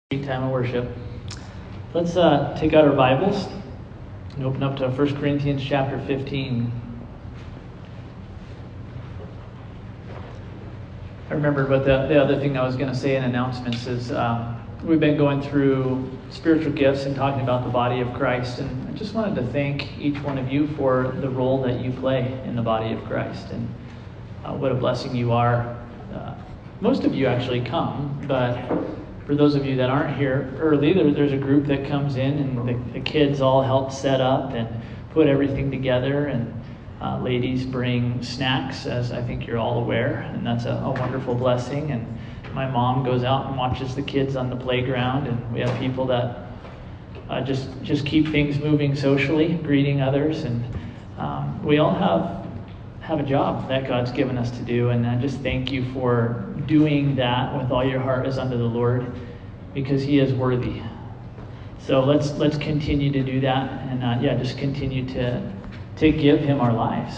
Time of worship. Let's take out our Bibles and open up to 1 Corinthians chapter 15. I remembered what the other thing I was going to say in announcements is we've been going through spiritual gifts and talking about the body of Christ, and I just wanted to thank each one of you for the role that you play in the body of Christ, and what a blessing you are. Most of you actually come, but for those of you that aren't here early, there's a group that comes in, and the kids all help set up and put everything together, and ladies bring snacks, as I think you're all aware, and that's a wonderful blessing. And my mom goes out and watches the kids on the playground, and we have people that just keep things moving socially, greeting others, and we all have a job that God's given us to do, and I just thank you for doing that with all your heart as unto the Lord, because He is worthy. So let's continue to do that, and just continue to give Him our lives.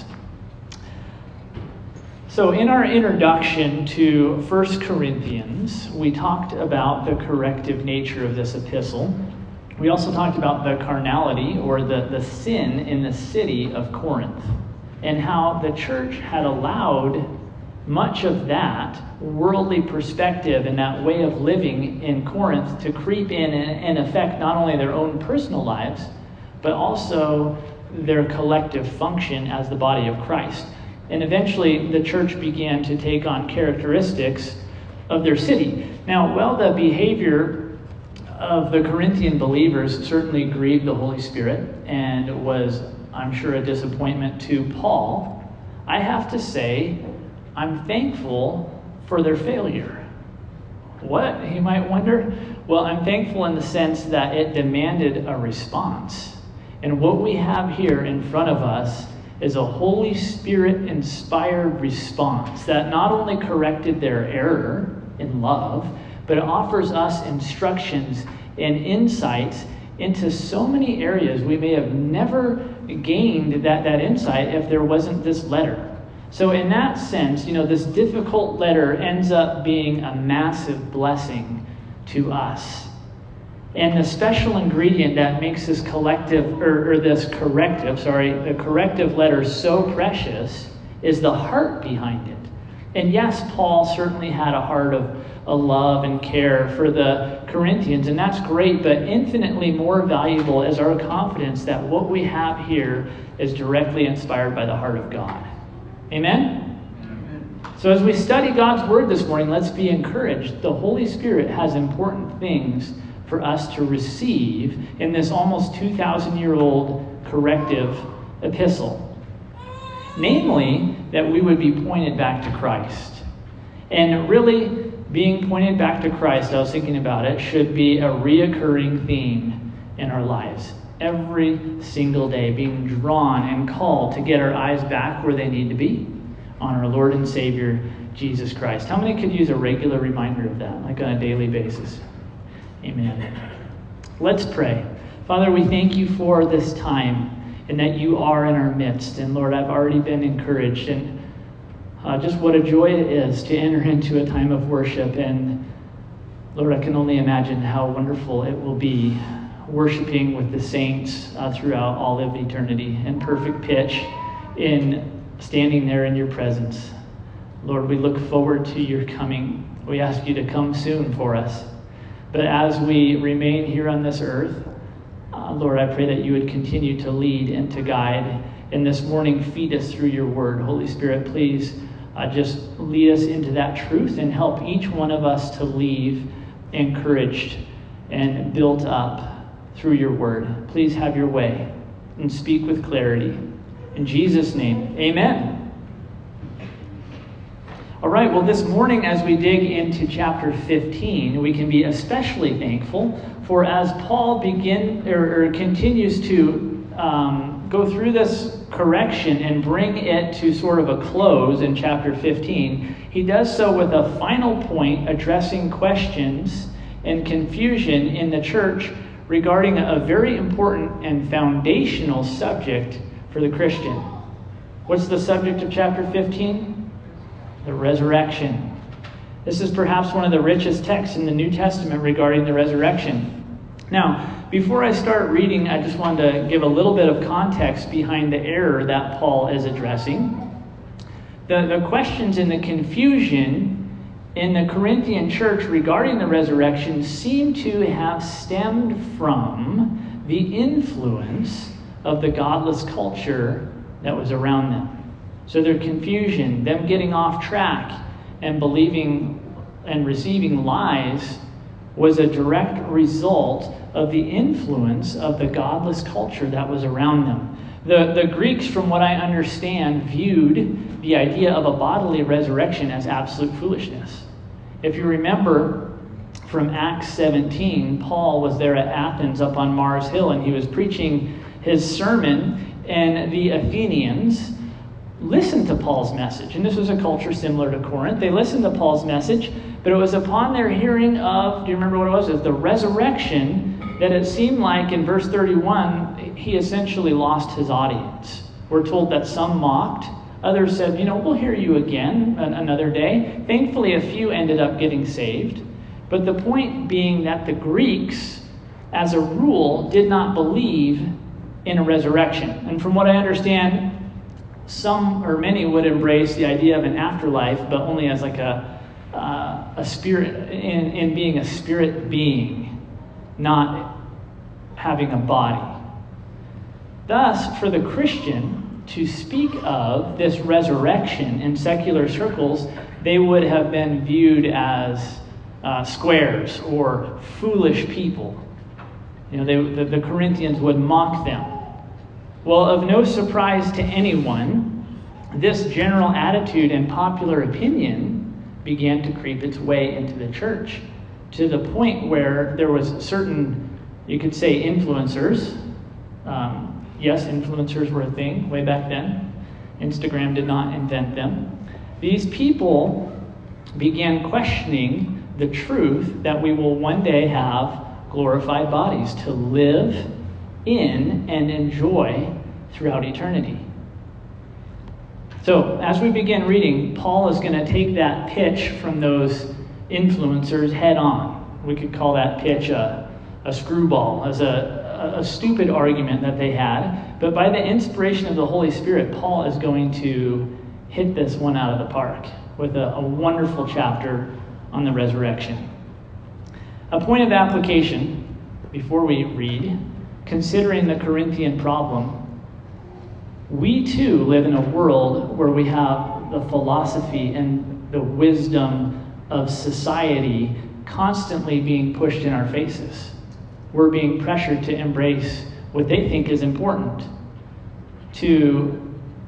So in our introduction to 1 Corinthians, we talked about the corrective nature of this epistle. We also talked about the carnality, or the sin in the city of Corinth, and how the church had allowed much of that worldly perspective and that way of living in Corinth to creep in and affect not only their own personal lives, but also their collective function as the body of Christ. And eventually the church began to take on characteristics of their city. Now, while the behavior of the Corinthian believers certainly grieved the Holy Spirit and was, I'm sure, a disappointment to Paul, I have to say I'm thankful for their failure. What, you might wonder? Well, I'm thankful in the sense that it demanded a response. And what we have here in front of us is a Holy Spirit-inspired response that not only corrected their error in love, but it offers us instructions and insights into so many areas we may have never gained that insight if there wasn't this letter. So in that sense, this difficult letter ends up being a massive blessing to us. And the special ingredient that makes this the corrective letter so precious is the heart behind it. And yes, Paul certainly had a heart of a love and care for the Corinthians, and that's great, but infinitely more valuable is our confidence that what we have here is directly inspired by the heart of God. Amen? Amen. So as we study God's Word this morning, let's be encouraged. The Holy Spirit has important things for us to receive in this almost 2,000-year-old corrective epistle. Namely, that we would be pointed back to Christ. And really, being pointed back to Christ, I was thinking about it, should be a reoccurring theme in our lives. Every single day, being drawn and called to get our eyes back where they need to be, on our Lord and Savior, Jesus Christ. How many could use a regular reminder of that, like on a daily basis? Amen. Let's pray. Father, we thank you for this time and that you are in our midst. And Lord, I've already been encouraged, and just what a joy it is to enter into a time of worship. And Lord, I can only imagine how wonderful it will be worshiping with the saints throughout all of eternity in perfect pitch, in standing there in your presence. Lord, we look forward to your coming. We ask you to come soon for us. But as we remain here on this earth, Lord, I pray that you would continue to lead and to guide. And this morning, feed us through your word. Holy Spirit, please just lead us into that truth and help each one of us to leave encouraged and built up through your word. Please have your way and speak with clarity. In Jesus' name, amen. All right, well, this morning as we dig into chapter 15, we can be especially thankful for as Paul continues to go through this correction and bring it to sort of a close in chapter 15, he does so with a final point addressing questions and confusion in the church regarding a very important and foundational subject for the Christian. What's the subject of chapter 15? The resurrection. This is perhaps one of the richest texts in the New Testament regarding the resurrection. Now, before I start reading, I just wanted to give a little bit of context behind the error that Paul is addressing. The questions and the confusion in the Corinthian church regarding the resurrection seem to have stemmed from the influence of the godless culture that was around them. So their confusion, them getting off track and believing and receiving lies, was a direct result of the influence of the godless culture that was around them. The Greeks, from what I understand, viewed the idea of a bodily resurrection as absolute foolishness. If you remember from Acts 17, Paul was there at Athens up on Mars Hill, and he was preaching his sermon, and the Athenians listened to Paul's message. And this was a culture similar to Corinth. They listened to Paul's message, but it was upon their hearing of, do you remember what it was? It was the resurrection, that it seemed like in verse 31, he essentially lost his audience. We're told that some mocked. Others said, we'll hear you again another day. Thankfully, a few ended up getting saved. But the point being that the Greeks, as a rule, did not believe in a resurrection. And from what I understand, some or many would embrace the idea of an afterlife, but only as like a spirit, in being a spirit being, not having a body. Thus, for the Christian to speak of this resurrection in secular circles, they would have been viewed as squares or foolish people. The Corinthians would mock them. Well, of no surprise to anyone, this general attitude and popular opinion began to creep its way into the church, to the point where there was certain, you could say, influencers. Yes, influencers were a thing way back then. Instagram did not invent them. These people began questioning the truth that we will one day have glorified bodies to live in and enjoy throughout eternity. So, as we begin reading, Paul is going to take that pitch from those influencers head on. We could call that pitch a screwball, as a stupid argument that they had. But by the inspiration of the Holy Spirit, Paul is going to hit this one out of the park with a wonderful chapter on the resurrection. A point of application before we read, considering the Corinthian problem, we too live in a world where we have the philosophy and the wisdom of society constantly being pushed in our faces. We're being pressured to embrace what they think is important, to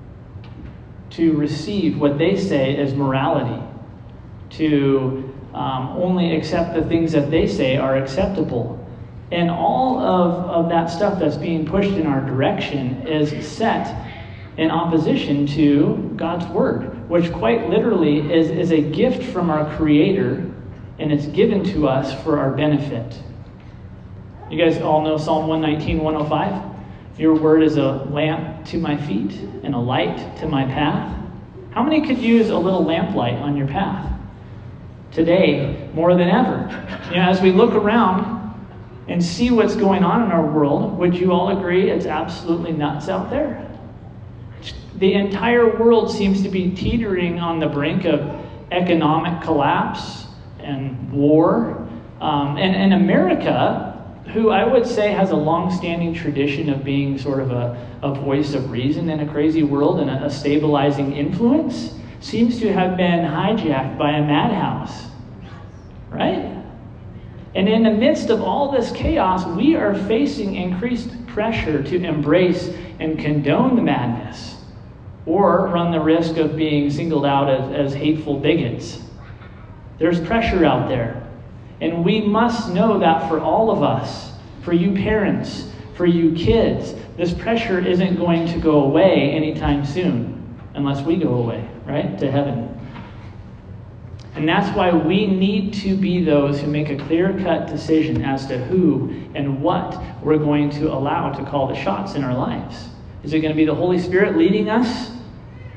receive what they say is morality, to only accept the things that they say are acceptable. And all of that stuff that's being pushed in our direction is set in opposition to God's Word, which quite literally is a gift from our Creator, and it's given to us for our benefit. You guys all know Psalm 119, 105? Your word is a lamp to my feet and a light to my path. How many could use a little lamplight on your path? Today, more than ever. As we look around and see what's going on in our world, would you all agree it's absolutely nuts out there? The entire world seems to be teetering on the brink of economic collapse and war. And America, who I would say has a long-standing tradition of being sort of a voice of reason in a crazy world and a stabilizing influence, seems to have been hijacked by a madhouse, right? And in the midst of all this chaos, we are facing increased pressure to embrace and condone the madness, or run the risk of being singled out as hateful bigots. There's pressure out there. And we must know that for all of us, for you parents, for you kids, this pressure isn't going to go away anytime soon, unless we go away, right, to heaven. And that's why we need to be those who make a clear-cut decision as to who and what we're going to allow to call the shots in our lives. Is it going to be the Holy Spirit leading us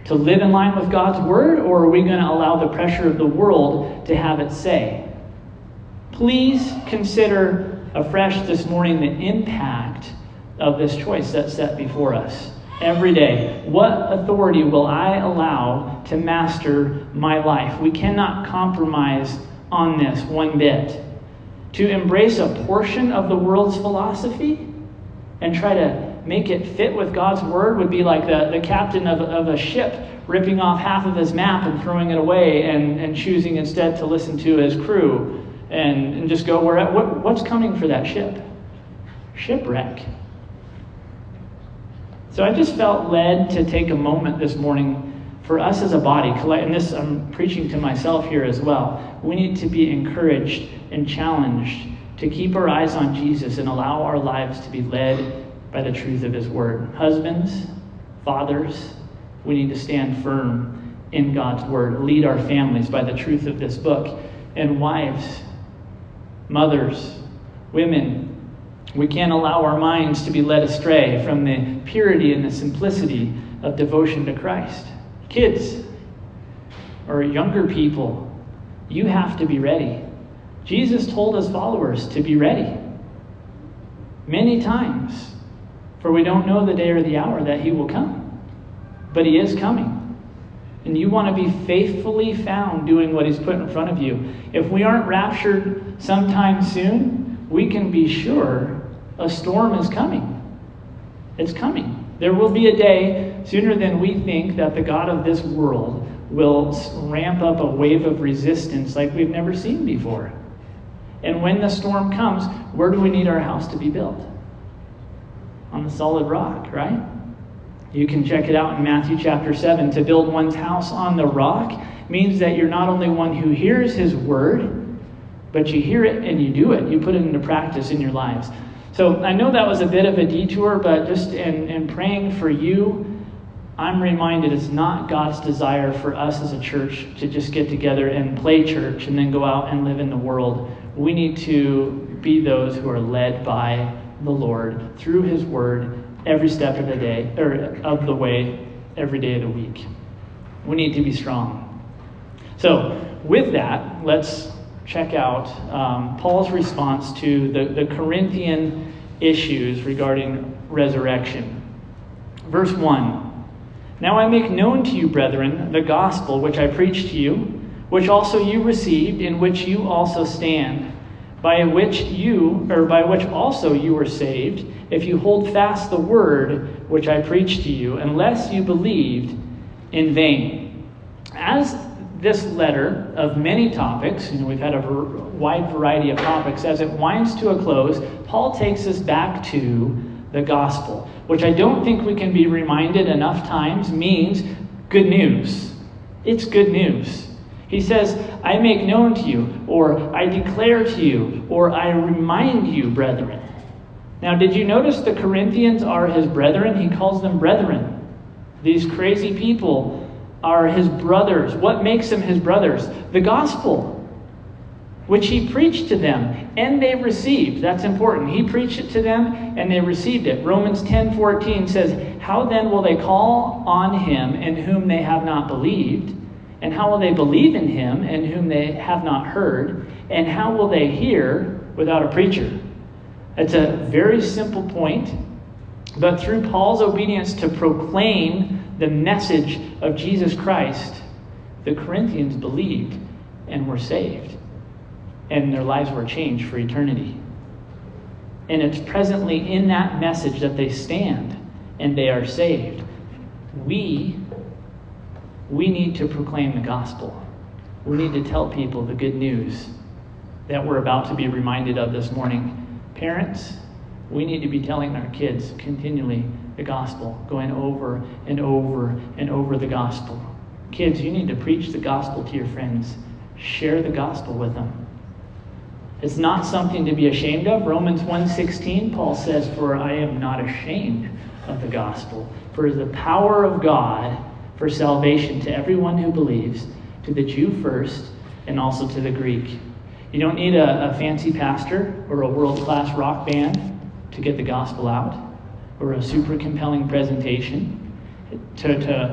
To live in line with God's word, or are we going to allow the pressure of the world to have its say? Please consider afresh this morning the impact of this choice that's set before us. Every day, what authority will I allow to master my life? We cannot compromise on this one bit. To embrace a portion of the world's philosophy and try to make it fit with God's word would be like the captain of a ship ripping off half of his map and throwing it away and choosing instead to listen to his crew and just go, what's coming for that ship? Shipwreck. So I just felt led to take a moment this morning for us as a body, and this I'm preaching to myself here as well. We need to be encouraged and challenged to keep our eyes on Jesus and allow our lives to be led by the truth of his word. Husbands, fathers, we need to stand firm in God's word. Lead our families by the truth of this book. And wives, mothers, women, we can't allow our minds to be led astray from the purity and the simplicity of devotion to Christ. Kids, or younger people, you have to be ready. Jesus told his followers to be ready many times, for we don't know the day or the hour that he will come. But he is coming. And you want to be faithfully found doing what he's put in front of you. If we aren't raptured sometime soon, we can be sure a storm is coming. It's coming. There will be a day, sooner than we think, that the God of this world will ramp up a wave of resistance like we've never seen before. And when the storm comes, where do we need our house to be built? On the solid rock, right? You can check it out in Matthew chapter 7. To build one's house on the rock means that you're not only one who hears his word, but you hear it and you do it. You put it into practice in your lives. So I know that was a bit of a detour, but just in praying for you, I'm reminded it's not God's desire for us as a church to just get together and play church and then go out and live in the world. We need to be those who are led by the Lord through his word every step of the day, or of the way, every day of the week. We need to be strong. So with that, let's check out Paul's response to the Corinthian issues regarding resurrection. Verse 1. Now I make known to you, brethren, the gospel which I preached to you, which also you received, in which you also stand, by which also you were saved, if you hold fast the word which I preached to you, unless you believed in vain. As this letter of many topics, we've had a wide variety of topics, as it winds to a close, Paul takes us back to the gospel, which I don't think we can be reminded enough times means good news. It's good news. He says, I make known to you, or I declare to you, or I remind you, brethren. Now, did you notice the Corinthians are his brethren? He calls them brethren. These crazy people are his brothers. What makes them his brothers? The gospel, which he preached to them, and they received. That's important. He preached it to them, and they received it. Romans 10:14 says, how then will they call on him in whom they have not believed? And how will they believe in him in whom they have not heard? And how will they hear without a preacher? It's a very simple point, but through Paul's obedience to proclaim the message of Jesus Christ, the Corinthians believed and were saved. And their lives were changed for eternity. And it's presently in that message that they stand and they are saved. We need to proclaim the gospel. We need to tell people the good news that we're about to be reminded of this morning. Parents, we need to be telling our kids continually the gospel, going over and over and over the gospel. Kids, you need to preach the gospel to your friends. Share the gospel with them. It's not something to be ashamed of. Romans 1:16, Paul says, for I am not ashamed of the gospel. For it is the power of God for salvation to everyone who believes, to the Jew first, and also to the Greek. You don't need a fancy pastor or a world-class rock band to get the gospel out, or a super compelling presentation to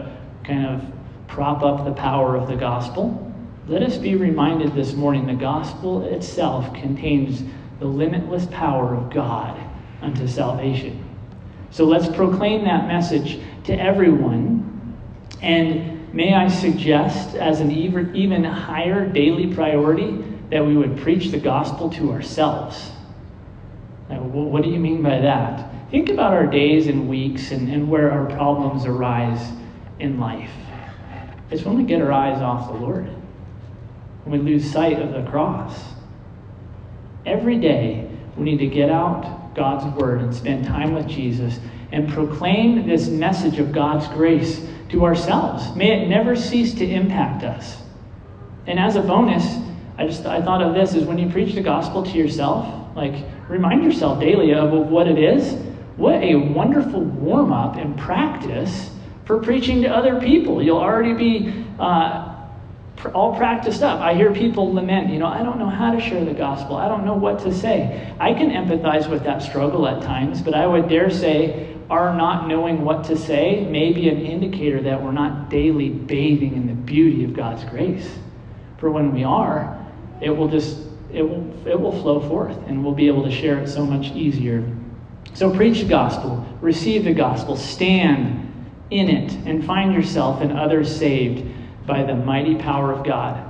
kind of prop up the power of the gospel, let us be reminded this morning the gospel itself contains the limitless power of God unto salvation. So let's proclaim that message to everyone. And may I suggest, as an even higher daily priority, that we would preach the gospel to ourselves. Now, what do you mean by that? Think about our days and weeks and where our problems arise in life. It's when we get our eyes off the Lord, when we lose sight of the cross. Every day, we need to get out God's word and spend time with Jesus and proclaim this message of God's grace to ourselves. May it never cease to impact us. And as a bonus, I thought of this, is when you preach the gospel to yourself, like, remind yourself daily of what it is. What a wonderful warm-up and practice for preaching to other people. You'll already be all practiced up. I hear people lament, I don't know how to share the gospel. I don't know what to say. I can empathize with that struggle at times, but I would dare say our not knowing what to say may be an indicator that we're not daily bathing in the beauty of God's grace. For when we are, it will flow forth, and we'll be able to share it so much easier. So preach the gospel, receive the gospel, stand in it, and find yourself and others saved by the mighty power of God.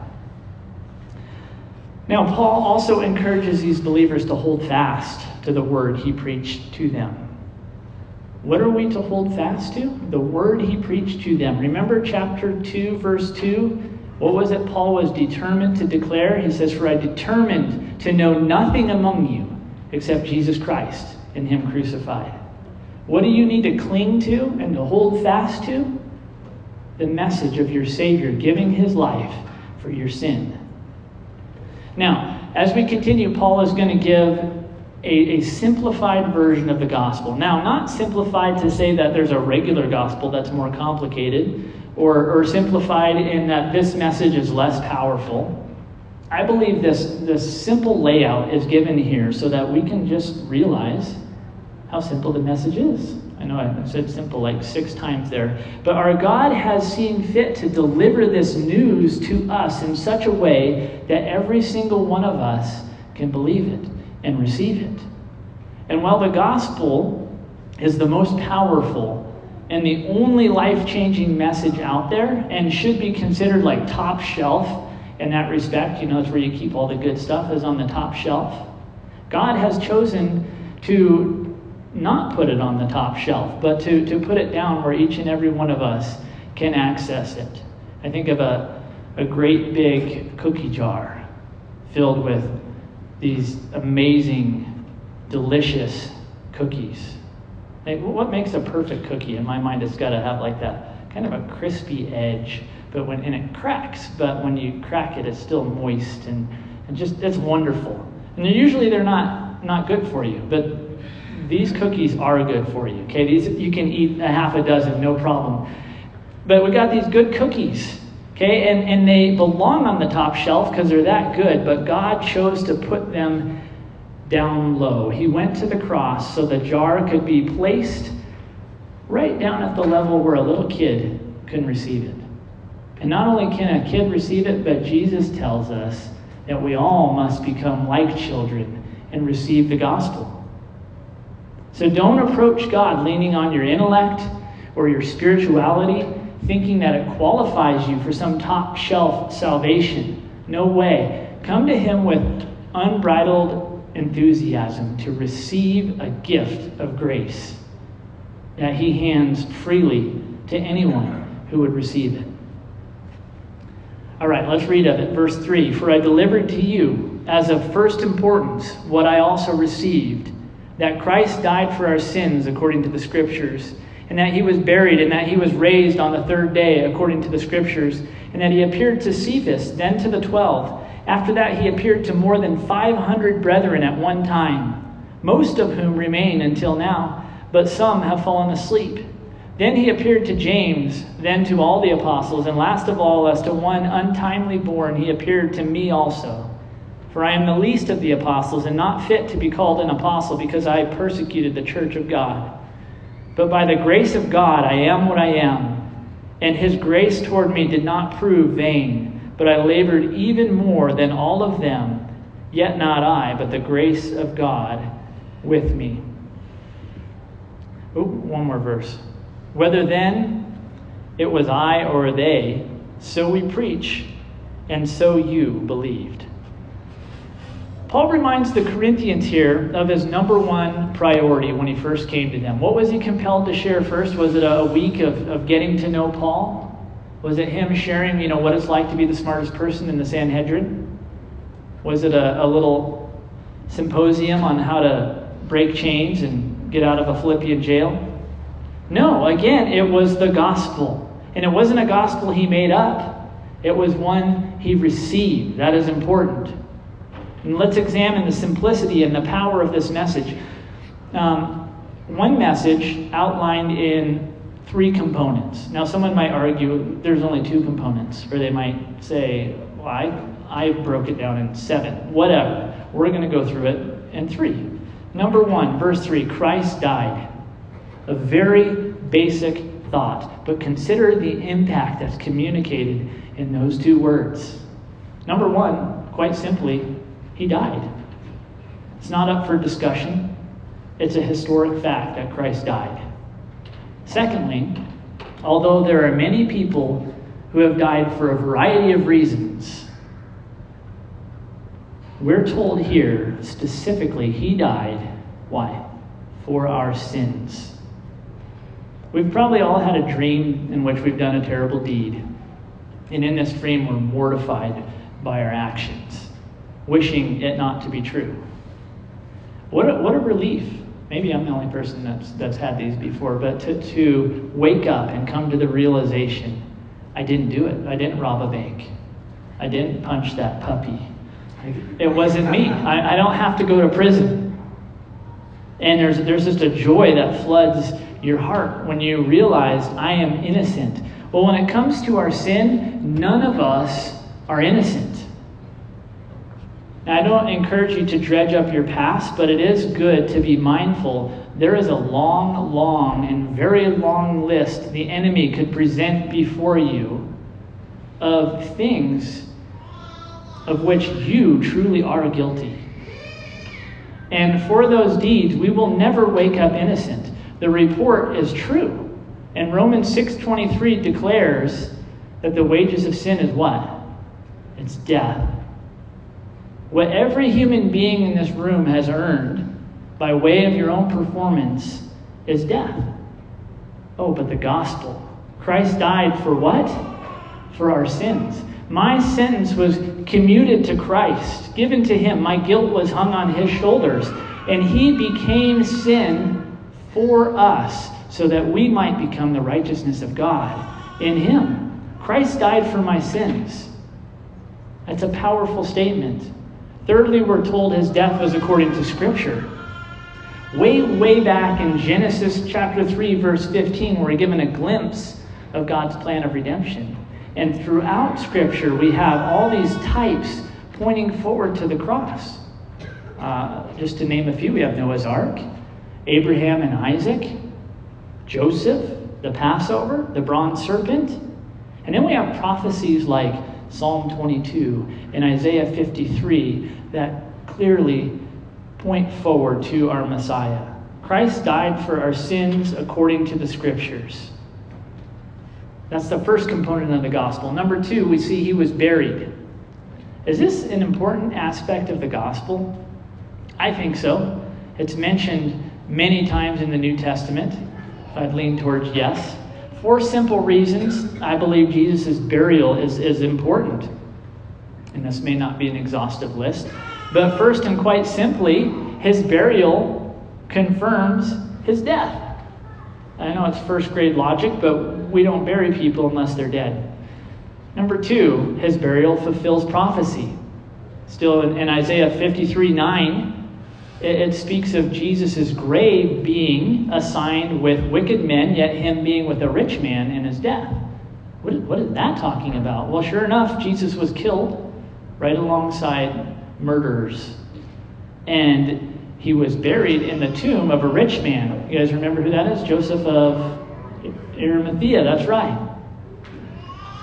Now, Paul also encourages these believers to hold fast to the word he preached to them. What are we to hold fast to? The word he preached to them. Remember chapter 2, verse 2? What was it Paul was determined to declare? He says, "For I determined to know nothing among you except Jesus Christ and him crucified." What do you need to cling to and to hold fast to? The message of your Savior giving his life for your sin. Now, as we continue, Paul is going to give a simplified version of the gospel. Now, not simplified to say that there's a regular gospel that's more complicated, or simplified in that this message is less powerful. I believe this simple layout is given here so that we can just realize how simple the message is. I know I said simple like 6 times there. But our God has seen fit to deliver this news to us in such a way that every single one of us can believe it and receive it. And while the gospel is the most powerful and the only life-changing message out there, and should be considered like top shelf in that respect, it's where you keep all the good stuff, is on the top shelf. God has chosen to not put it on the top shelf, but to put it down where each and every one of us can access it. I think of a great big cookie jar filled with these amazing, delicious cookies. What makes a perfect cookie? In my mind, it's got to have like that kind of a crispy edge, and it cracks, but when you crack it, it's still moist and just, it's wonderful. And they're not good for you, but these cookies are good for you. Okay, these you can eat a half a dozen, no problem. But we got these good cookies. Okay, and they belong on the top shelf because they're that good, but God chose to put them down low. He went to the cross so the jar could be placed right down at the level where a little kid can receive it. And not only can a kid receive it, but Jesus tells us that we all must become like children and receive the gospel. So don't approach God leaning on your intellect or your spirituality, thinking that it qualifies you for some top shelf salvation. No way. Come to him with unbridled enthusiasm to receive a gift of grace that he hands freely to anyone who would receive it. All right, let's read of it. Verse 3, "For I delivered to you as of first importance what I also received, that Christ died for our sins according to the Scriptures, and that he was buried, and that he was raised on the 3rd day according to the Scriptures, and that he appeared to Cephas, then to the 12. After that he appeared to more than 500 brethren at one time, most of whom remain until now, but some have fallen asleep. Then he appeared to James, then to all the apostles, and last of all, as to one untimely born, he appeared to me also. For I am the least of the apostles, and not fit to be called an apostle, because I persecuted the church of God. But by the grace of God I am what I am, And his grace toward me did not prove vain, but I labored even more than all of them, yet not I, but the grace of God with me. Ooh, one more verse. Whether then it was I or they, so we preach, and so you believed. Paul reminds the Corinthians here of his number one priority when he first came to them. What was he compelled to share first? Was it a week of getting to know Paul? Was it him sharing, what it's like to be the smartest person in the Sanhedrin? Was it a little symposium on how to break chains and get out of a Philippian jail? No, again, it was the gospel. And it wasn't a gospel he made up. It was one he received. That is important. And let's examine the simplicity and the power of this message. One message outlined in 3 components. Now, someone might argue there's only 2 components, or they might say, well, I broke it down in 7. Whatever. We're going to go through it in 3. Number 1, verse 3, Christ died. A very basic thought, but consider the impact that's communicated in those 2 words. Number 1, quite simply, he died. It's not up for discussion. It's a historic fact that Christ died. Secondly, although there are many people who have died for a variety of reasons, we're told here specifically he died. Why? For our sins. We've probably all had a dream in which we've done a terrible deed. And in this dream, we're mortified by our actions, wishing it not to be true. What a relief. Maybe I'm the only person that's had these before, but to wake up and come to the realization, I didn't do it. I didn't rob a bank. I didn't punch that puppy. It wasn't me. I don't have to go to prison. And there's just a joy that floods your heart when you realize I am innocent. Well, when it comes to our sin, none of us are innocent. Now, I don't encourage you to dredge up your past, but it is good to be mindful. There is a long and very long list the enemy could present before you of things of which you truly are guilty. And for those deeds, we will never wake up innocent. The report is true. And Romans 6:23 declares that the wages of sin is what? It's death. What every human being in this room has earned by way of your own performance is death. Oh, but the gospel. Christ died for what? For our sins. My sentence was commuted to Christ, given to him. My guilt was hung on his shoulders. And he became sin for us so that we might become the righteousness of God in him. Christ died for my sins. That's a powerful statement. Thirdly, we're told his death was according to Scripture. Way back in Genesis chapter 3, verse 15, we're given a glimpse of God's plan of redemption. And throughout Scripture, we have all these types pointing forward to the cross. Just to name a few, we have Noah's Ark, Abraham and Isaac, Joseph, the Passover, the bronze serpent. And then we have prophecies like Psalm 22 and Isaiah 53 that clearly point forward to our Messiah. Christ died for our sins according to the Scriptures. That's the first component of the gospel. Number 2, we see he was buried. Is this an important aspect of the gospel? I think so. It's mentioned many times in the New Testament. I'd lean towards yes. 4 simple reasons I believe Jesus' burial is important. And this may not be an exhaustive list. But first and quite simply, his burial confirms his death. I know it's first grade logic, but we don't bury people unless they're dead. Number 2, his burial fulfills prophecy. Still in Isaiah 53:9, it speaks of Jesus' grave being assigned with wicked men, yet him being with a rich man in his death. What is that talking about? Well, sure enough, Jesus was killed right alongside murderers. And he was buried in the tomb of a rich man. You guys remember who that is? Joseph of Arimathea, that's right.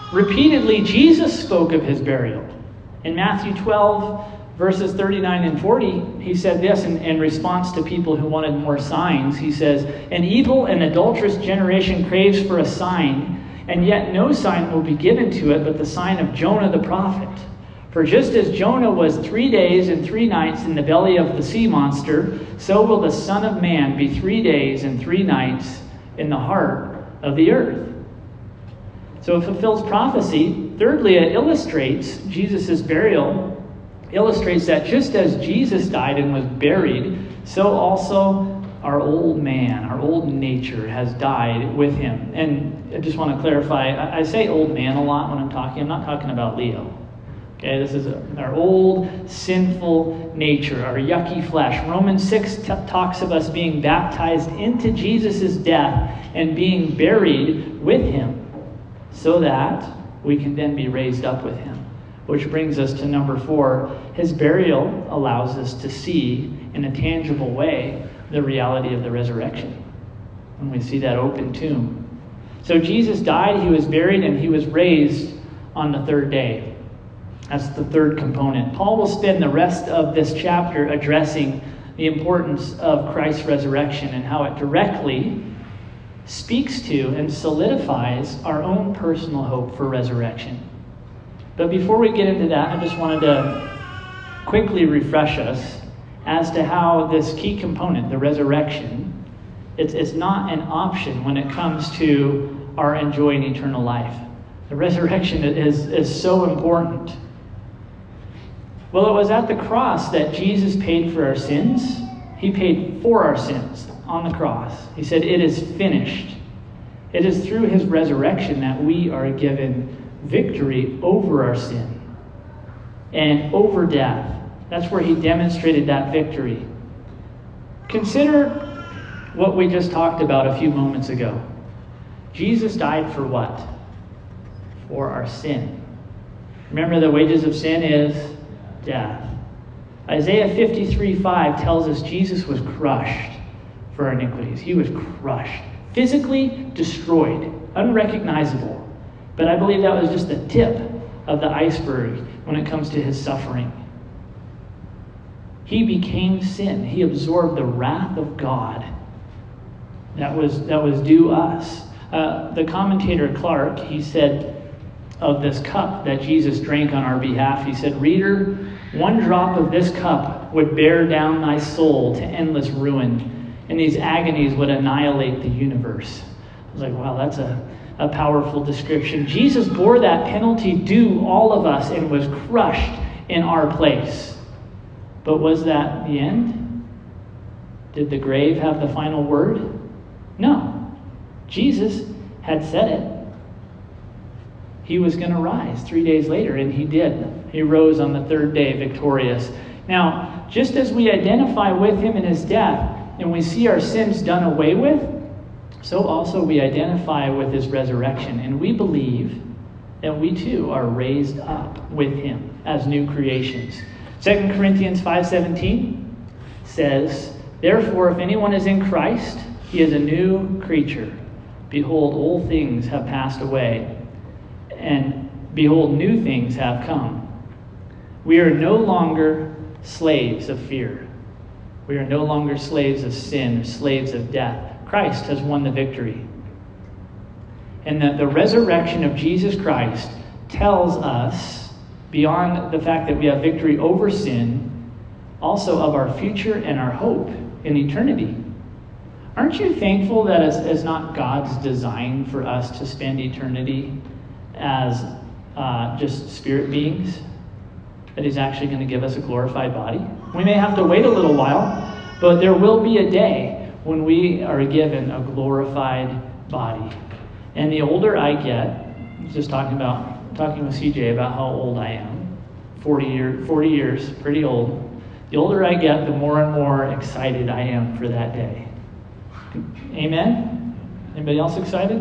Repeatedly, Jesus spoke of his burial. In Matthew 12, verses 39 and 40, he said this in response to people who wanted more signs. He says, "An evil and adulterous generation craves for a sign, and yet no sign will be given to it but the sign of Jonah the prophet. For just as Jonah was 3 days and 3 nights in the belly of the sea monster, so will the Son of Man be 3 days and 3 nights in the heart of the earth." So it fulfills prophecy. Thirdly, it illustrates Jesus' burial, illustrates that just as Jesus died and was buried, so also our old man, our old nature has died with him. And I just want to clarify, I say old man a lot when I'm talking. I'm not talking about Leo. Okay, this is our old sinful nature, our yucky flesh. Romans 6 talks of us being baptized into Jesus' death and being buried with him so that we can then be raised up with him. Which brings us to number 4. His burial allows us to see in a tangible way the reality of the resurrection. When we see that open tomb. So Jesus died, he was buried, and he was raised on the 3rd day. That's the 3rd component. Paul will spend the rest of this chapter addressing the importance of Christ's resurrection and how it directly speaks to and solidifies our own personal hope for resurrection. But before we get into that, I just wanted to quickly refresh us as to how this key component, the resurrection, it's not an option when it comes to our enjoying eternal life. The resurrection is so important. Well, it was at the cross that Jesus paid for our sins. He paid for our sins on the cross. He said, "It is finished." It is through his resurrection that we are given victory over our sin and over death. That's where he demonstrated that victory. Consider what we just talked about a few moments ago. Jesus died for what? For our sin. Remember, the wages of sin is death. Isaiah 53:5 tells us Jesus was crushed for our iniquities. He was crushed, physically destroyed, unrecognizable. But I believe that was just the tip of the iceberg when it comes to his suffering. He became sin. He absorbed the wrath of God that was due us. The commentator Clark, he said of this cup that Jesus drank on our behalf, he said, "Reader, one drop of this cup would bear down thy soul to endless ruin, and these agonies would annihilate the universe." I was like, wow, that's a powerful description. Jesus bore that penalty due all of us and was crushed in our place. But was that the end? Did the grave have the final word? No. Jesus had said it. He was going to rise 3 days later, and he did. He rose on the 3rd day victorious. Now, just as we identify with him in his death and we see our sins done away with, so also we identify with his resurrection, and we believe that we too are raised up with him as new creations. 2 Corinthians 5:17 says, "Therefore, if anyone is in Christ, he is a new creature. Behold, old things have passed away, and behold, new things have come." We are no longer slaves of fear. We are no longer slaves of sin, slaves of death. Christ has won the victory. And that the resurrection of Jesus Christ tells us, beyond the fact that we have victory over sin, also of our future and our hope in eternity. Aren't you thankful that it's not God's design for us to spend eternity as just spirit beings? That he's actually going to give us a glorified body? We may have to wait a little while, but there will be a day when we are given a glorified body. And the older I get, I was just talking with CJ about how old I am. 40 years, pretty old. The older I get, the more and more excited I am for that day. Amen? Anybody else excited?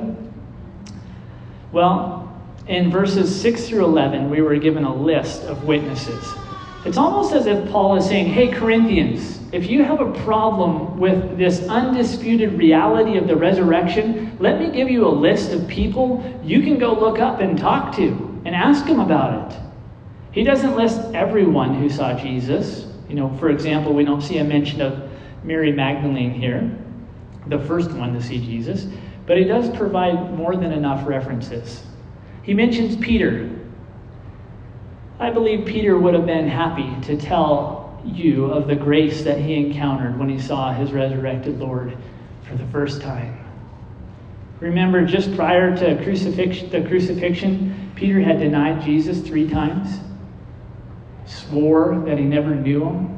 Well, in verses 6 through 11, we were given a list of witnesses. It's almost as if Paul is saying, "Hey, Corinthians, if you have a problem with this undisputed reality of the resurrection, let me give you a list of people you can go look up and talk to and ask them about it. He doesn't list everyone who saw Jesus. For example, we don't see a mention of Mary Magdalene here, the first one to see Jesus, but he does provide more than enough references. He mentions Peter. I believe Peter would have been happy to tell you of the grace that he encountered when he saw his resurrected Lord for the first time. Remember, just prior to the crucifixion, Peter had denied Jesus 3 times, swore that he never knew him.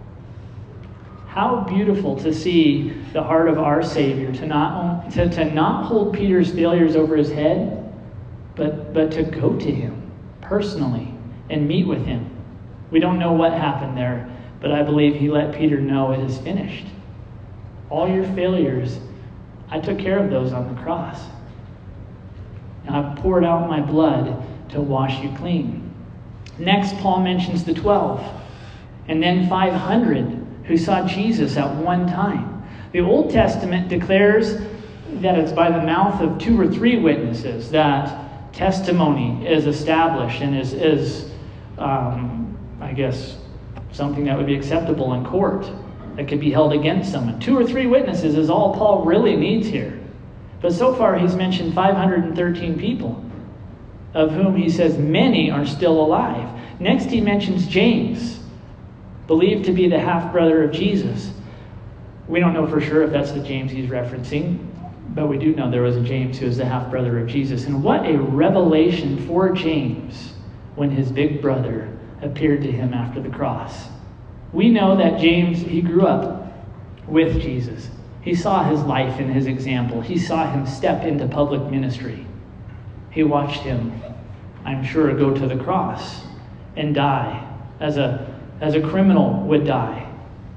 How beautiful to see the heart of our Savior, to not hold Peter's failures over his head, but to go to him personally and meet with him. We don't know what happened there, but I believe he let Peter know it is finished. All your failures, I took care of those on the cross. And I've poured out my blood to wash you clean. Next, Paul mentions the 12, and then 500 who saw Jesus at one time. The Old Testament declares that it's by the mouth of 2 or 3 witnesses that testimony is established and is I guess, something that would be acceptable in court, that could be held against someone. 2 or 3 witnesses is all Paul really needs here. But so far he's mentioned 513 people, of whom he says many are still alive. Next he mentions James, believed to be the half-brother of Jesus. We don't know for sure if that's the James he's referencing, but we do know there was a James who was the half-brother of Jesus. And what a revelation for James when his big brother appeared to him after the cross. We know that James, he grew up with Jesus. He saw his life and his example. He saw him step into public ministry. He watched him, I'm sure, go to the cross and die as a criminal would die.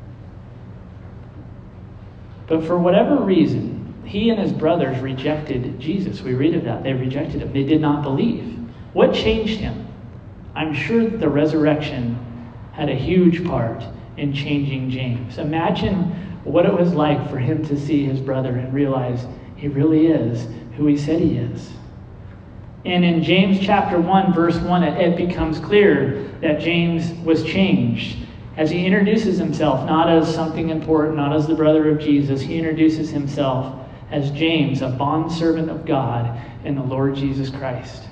But for whatever reason, he and his brothers rejected Jesus. We read of that. They rejected him. They did not believe. What changed him? I'm sure that the resurrection had a huge part in changing James. Imagine what it was like for him to see his brother and realize he really is who he said he is. And in James chapter 1, verse 1, it becomes clear that James was changed. As he introduces himself, not as something important, not as the brother of Jesus, he introduces himself as James, a bondservant of God and the Lord Jesus Christ.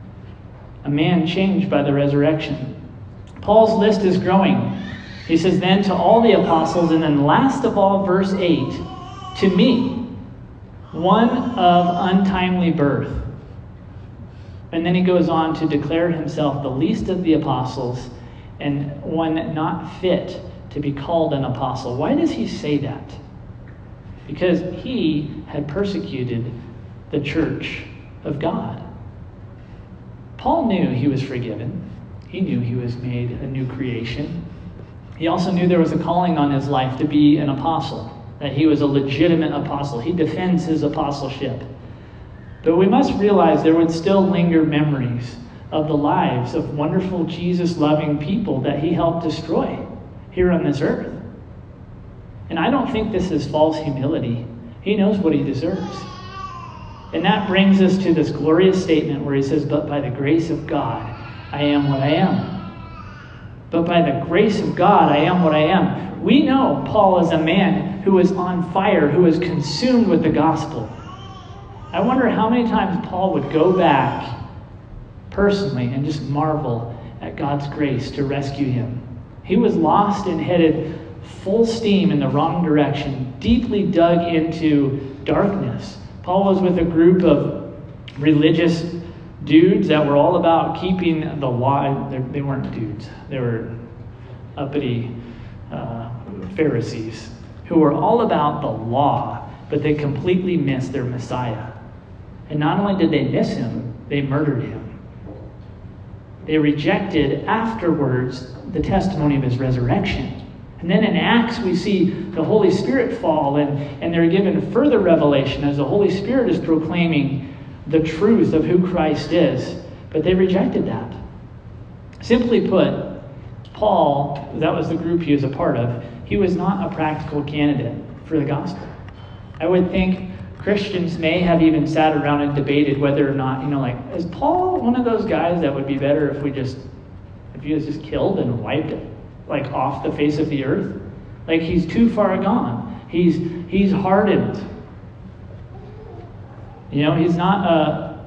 A man changed by the resurrection. Paul's list is growing. He says, then to all the apostles, and then last of all, verse 8, to me, one of untimely birth. And then he goes on to declare himself the least of the apostles and one not fit to be called an apostle. Why does he say that? Because he had persecuted the church of God. Paul knew he was forgiven. He knew he was made a new creation. He also knew there was a calling on his life to be an apostle, that he was a legitimate apostle. He defends his apostleship. But we must realize there would still linger memories of the lives of wonderful Jesus-loving people that he helped destroy here on this earth. And I don't think this is false humility. He knows what he deserves. And that brings us to this glorious statement where he says, but by the grace of God, I am what I am. But by the grace of God, I am what I am. We know Paul is a man who is on fire, who is consumed with the gospel. I wonder how many times Paul would go back personally and just marvel at God's grace to rescue him. He was lost and headed full steam in the wrong direction, deeply dug into darkness. Paul was with a group of religious dudes that were all about keeping the law. They weren't dudes. They were uppity Pharisees who were all about the law, but they completely missed their Messiah. And not only did they miss him, they murdered him. They rejected afterwards the testimony of his resurrection. And then in Acts, we see the Holy Spirit fall, and they're given further revelation as the Holy Spirit is proclaiming the truth of who Christ is. But they rejected that. Simply put, Paul, that was the group he was a part of, he was not a practical candidate for the gospel. I would think Christians may have even sat around and debated whether or not, is Paul one of those guys that would be better if he was just killed and wiped it, off the face of the earth? He's too far gone. He's hardened. He's not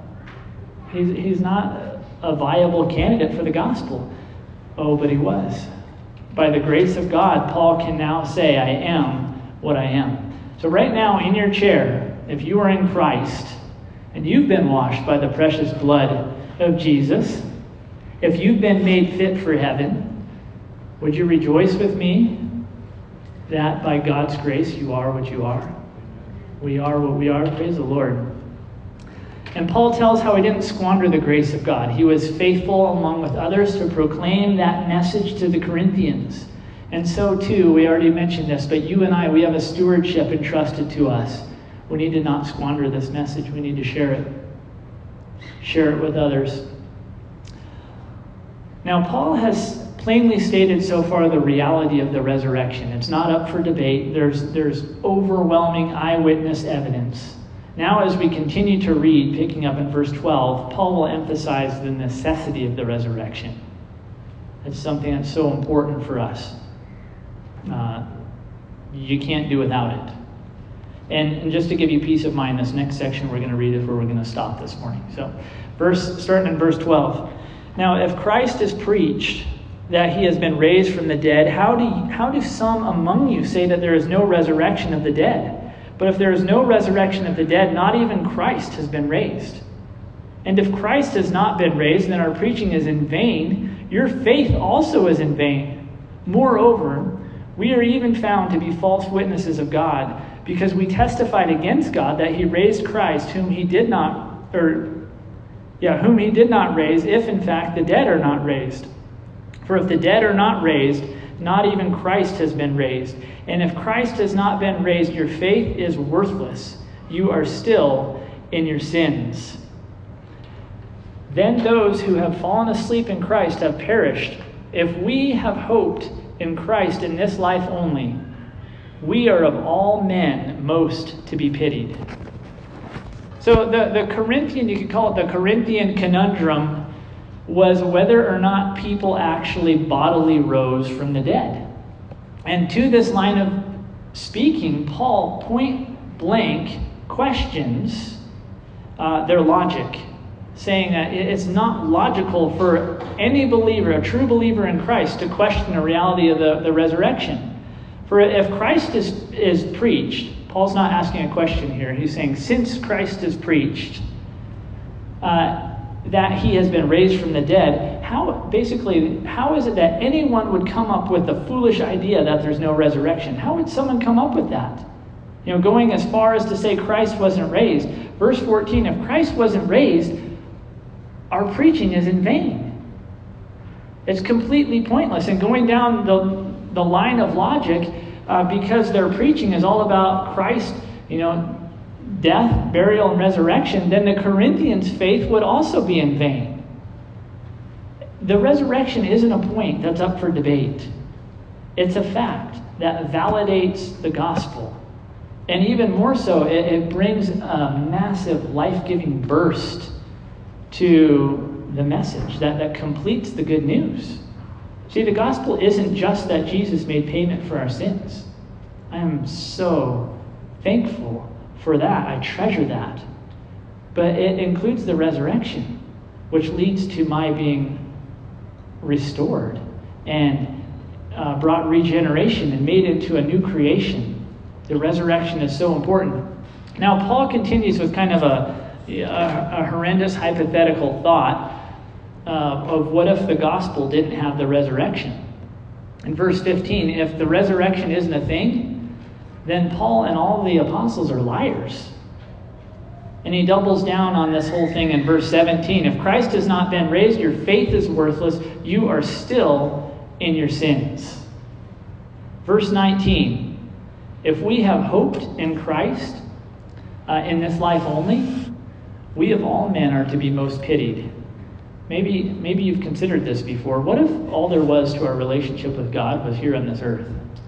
a viable candidate for the gospel. Oh, but he was. By the grace of God, Paul can now say, I am what I am. So right now in your chair, if you are in Christ and you've been washed by the precious blood of Jesus, if you've been made fit for heaven, would you rejoice with me that by God's grace you are what you are? We are what we are. Praise the Lord. And Paul tells how he didn't squander the grace of God. He was faithful along with others to proclaim that message to the Corinthians. And so too, we already mentioned this, but you and I, we have a stewardship entrusted to us. We need to not squander this message. We need to share it. Share it with others. Now, Paul has plainly stated so far the reality of the resurrection. It's not up for debate. There's overwhelming eyewitness evidence. Now, as we continue to read, picking up in verse 12, Paul will emphasize the necessity of the resurrection. It's something that's so important for us. You can't do without it. And just to give you peace of mind, this next section we're going to read is where we're going to stop this morning. So, starting in verse 12. Now, if Christ is preached that he has been raised from the dead, how do some among you say that there is no resurrection of the dead? But if there is no resurrection of the dead, not even Christ has been raised. And if Christ has not been raised, then our preaching is in vain. Your faith also is in vain. Moreover, we are even found to be false witnesses of God, because we testified against God that he raised Christ, whom he did not raise, if in fact the dead are not raised. For if the dead are not raised, not even Christ has been raised. And if Christ has not been raised, your faith is worthless. You are still in your sins. Then those who have fallen asleep in Christ have perished. If we have hoped in Christ in this life only, we are of all men most to be pitied. So the Corinthian, you could call it the Corinthian conundrum, was whether or not people actually bodily rose from the dead. And to this line of speaking, Paul point blank questions their logic, saying that it's not logical for any believer, a true believer in Christ, to question the reality of the resurrection. For if Christ is preached, Paul's not asking a question here. He's saying, since Christ is preached, that he has been raised from the dead, how is it that anyone would come up with the foolish idea that there's no resurrection? How would someone come up with that? Going as far as to say Christ wasn't raised. Verse 14, if Christ wasn't raised, our preaching is in vain. It's completely pointless. And going down the line of logic, because their preaching is all about Christ, death, burial, and resurrection, then the Corinthians' faith would also be in vain. The resurrection isn't a point that's up for debate. It's a fact that validates the gospel. And even more so, it brings a massive life-giving burst to the message that completes the good news. See, the gospel isn't just that Jesus made payment for our sins. I am so thankful for that. I treasure that. But it includes the resurrection, which leads to my being restored and brought regeneration and made into a new creation. The resurrection is so important. Now, Paul continues with kind of a horrendous hypothetical thought of what if the gospel didn't have the resurrection. In verse 15, if the resurrection isn't a thing, then Paul and all the apostles are liars. And he doubles down on this whole thing in verse 17. If Christ has not been raised, your faith is worthless. You are still in your sins. Verse 19. If we have hoped in Christ in this life only, we of all men are to be most pitied. Maybe you've considered this before. What if all there was to our relationship with God was here on this earth?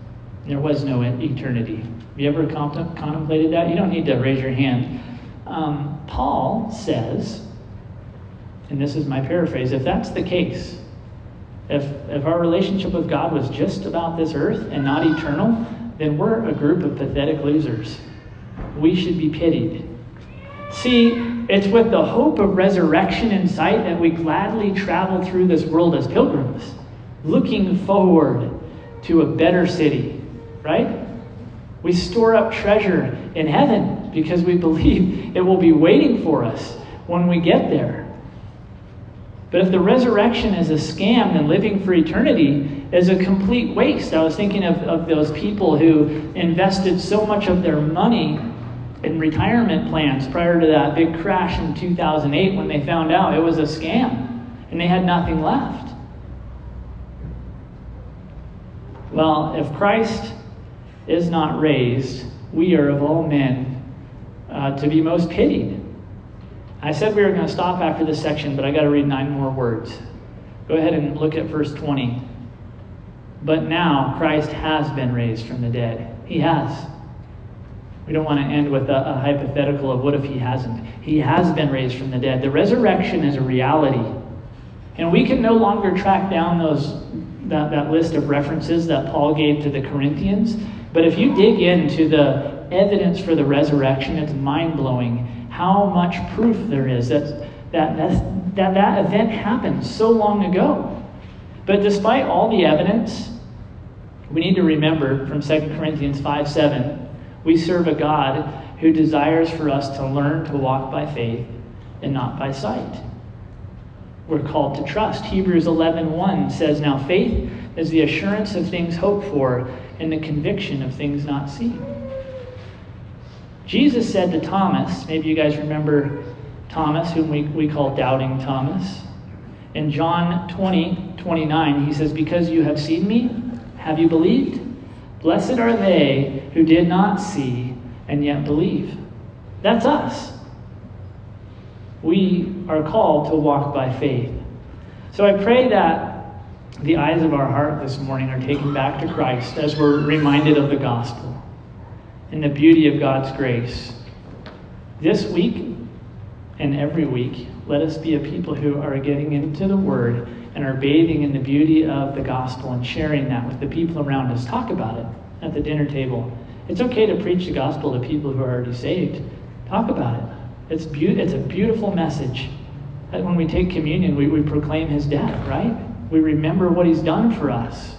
There was no eternity. Have you ever contemplated that? You don't need to raise your hand. Paul says, and this is my paraphrase, if that's the case, if our relationship with God was just about this earth and not eternal, then we're a group of pathetic losers. We should be pitied. See, it's with the hope of resurrection in sight that we gladly travel through this world as pilgrims, looking forward to a better city, right? We store up treasure in heaven because we believe it will be waiting for us when we get there. But if the resurrection is a scam, then living for eternity is a complete waste. I was thinking of those people who invested so much of their money in retirement plans prior to that big crash in 2008 when they found out it was a scam and they had nothing left. Well, if Christ is not raised, we are of all men to be most pitied. I said we were going to stop after this section, but I got to read 9 more words. Go ahead and look at verse 20. But now Christ has been raised from the dead. He has. We don't want to end with a hypothetical of what if he hasn't. He has been raised from the dead. The resurrection is a reality. And we can no longer track down that list of references that Paul gave to the Corinthians. But if you dig into the evidence for the resurrection, it's mind-blowing how much proof there is that event happened so long ago. But despite all the evidence, we need to remember from 2 Corinthians 5:7, we serve a God who desires for us to learn to walk by faith and not by sight. We're called to trust. Hebrews 11:1 says, now faith is the assurance of things hoped for and the conviction of things not seen. Jesus said to Thomas, maybe you guys remember Thomas, whom we call Doubting Thomas. In John 20:29, he says, because you have seen me, have you believed? Blessed are they who did not see and yet believe. That's us. We are called to walk by faith. So I pray that the eyes of our heart this morning are taken back to Christ as we're reminded of the gospel and the beauty of God's grace. This week and every week, let us be a people who are getting into the Word and are bathing in the beauty of the gospel and sharing that with the people around us. Talk about it at the dinner table. It's okay to preach the gospel to people who are already saved. Talk about it. It's a beautiful message. That when we take communion, we proclaim his death, right? We remember what he's done for us.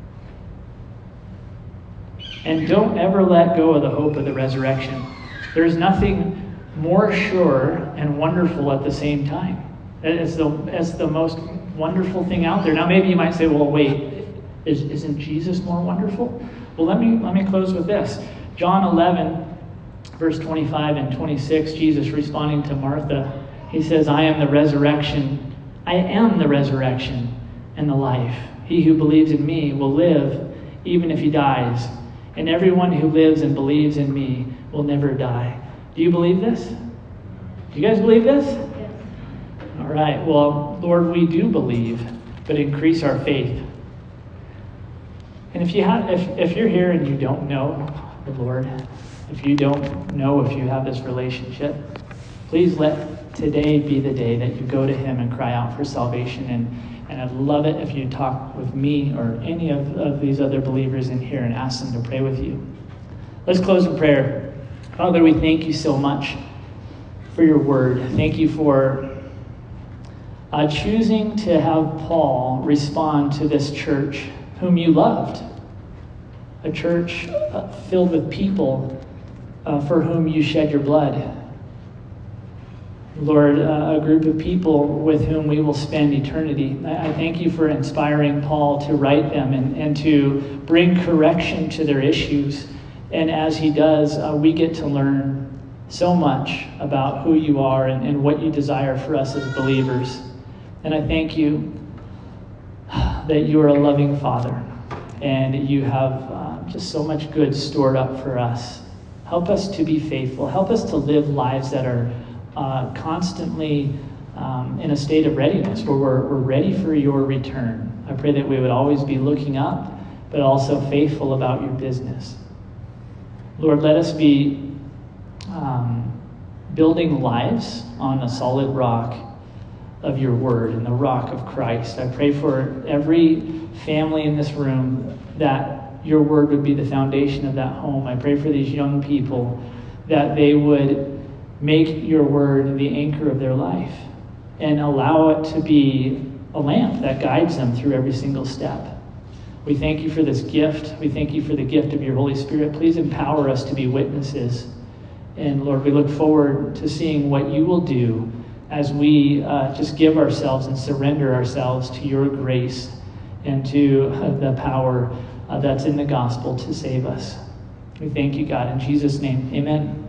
And don't ever let go of the hope of the resurrection. There's nothing more sure and wonderful at the same time. It's the most wonderful thing out there. Now maybe you might say, well, wait, isn't Jesus more wonderful? Well, let me close with this. John 11, verse 25 and 26, Jesus responding to Martha, he says, I am the resurrection and the life. He who believes in me will live even if he dies. And everyone who lives and believes in me will never die. Do you believe this? Do you guys believe this? Yes. All right. Well, Lord, we do believe, but increase our faith. And if you're here and you don't know the Lord, if you don't know if you have this relationship, please let today be the day that you go to him and cry out for salvation. And I'd love it if you talk with me or any of these other believers in here and ask them to pray with you. Let's close in prayer. Father, we thank you so much for your word. Thank you for choosing to have Paul respond to this church whom you loved. A church filled with people for whom you shed your blood. Lord, a group of people with whom we will spend eternity. I thank you for inspiring Paul to write them and to bring correction to their issues. And as he does, we get to learn so much about who you are and what you desire for us as believers. And I thank you that you are a loving Father and you have just so much good stored up for us. Help us to be faithful. Help us to live lives that are constantly in a state of readiness, where we're ready for your return. I pray that we would always be looking up but also faithful about your business. Lord, let us be building lives on a solid rock of your word and the rock of Christ. I pray for every family in this room that your word would be the foundation of that home. I pray for these young people that they would make your word the anchor of their life and allow it to be a lamp that guides them through every single step. We thank you for this gift. We thank you for the gift of your Holy Spirit. Please empower us to be witnesses. And Lord, we look forward to seeing what you will do as we just give ourselves and surrender ourselves to your grace and to the power that's in the gospel to save us. We thank you, God. In Jesus' name, amen.